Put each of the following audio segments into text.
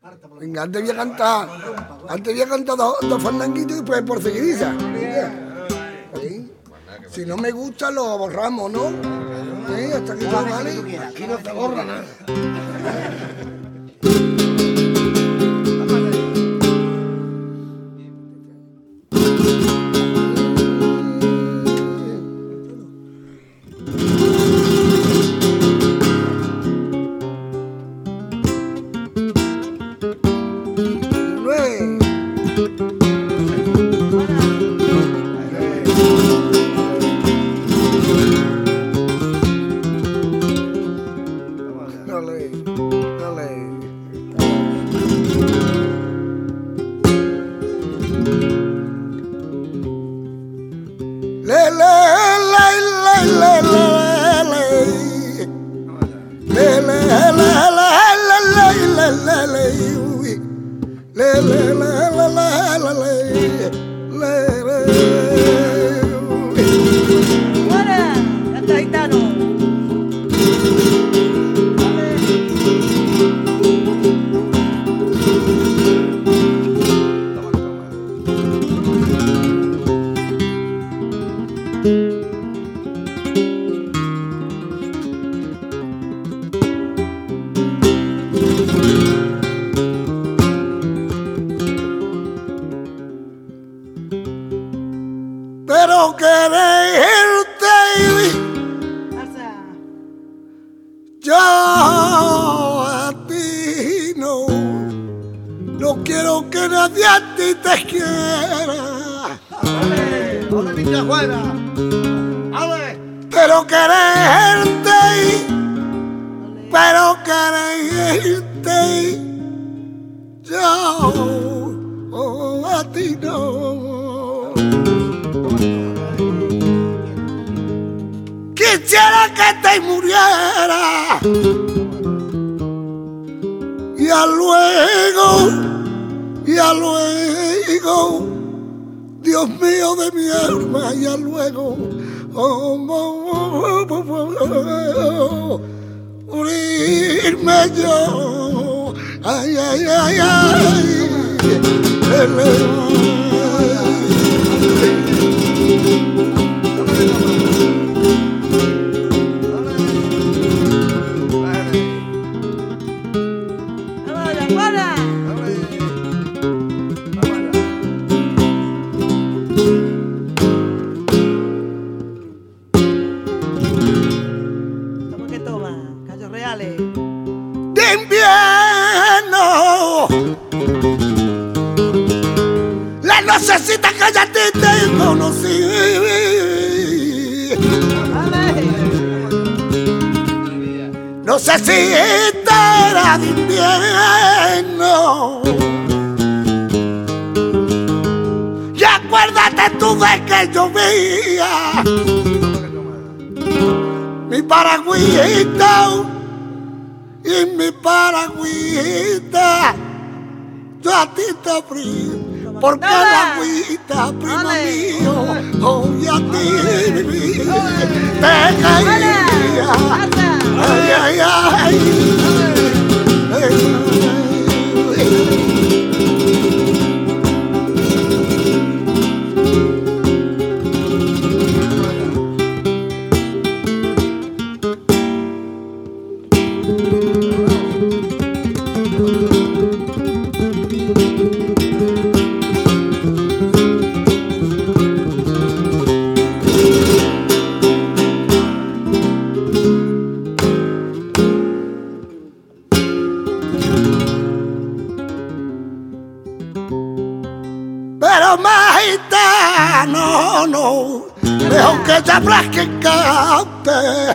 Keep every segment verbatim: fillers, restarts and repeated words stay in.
Venga, antes voy a cantar. Antes voy a cantar dos, dos fandanguitos y después por seguidilla. ¿Sí? Si no me gusta, lo borramos, ¿no? ¿Sí? Hasta aquí todo vale. Aquí no se borra nada. Pero quererte yo a ti no, no quiero que nadie a ti te quiera. ¡Ale! ¡Ole, mi tía Juana! ¡Ale! Pero quererte, pero quererte yo a ti no. Quisiera que te muriera y a luego, y a luego, Dios mío de mi alma, y a luego, oh, oh, oh, oh, oh, morirme yo, ay, ay, ay, ay, de invierno, la nocecita que ya te, te conocí. No sé si era de invierno. Y acuérdate tú de que llovía. Mi paragüita y mi paragüita, yo a ti te abrí, porque la agüita, primo mío, hoy a ti te caía. Ay, ay, ay. Pero majita, no, no, mejor que te aplaque el cante.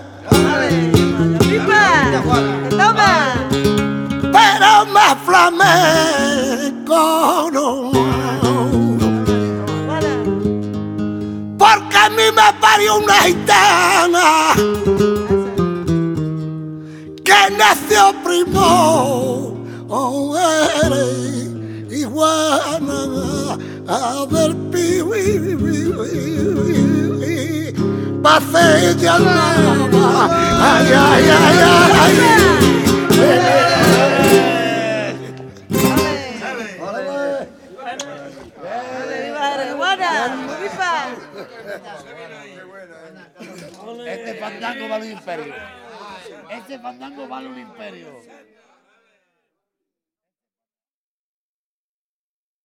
Pero más flamenco, no. Porque a mí me parió una gitana que nació primo, oh, eres iguana. A ver, piwi, pase ya nada, ay, ay, ay, ay, ay. Enhorabuena. ¡Pipa! Este fandango vale un imperio. Este fandango vale un imperio.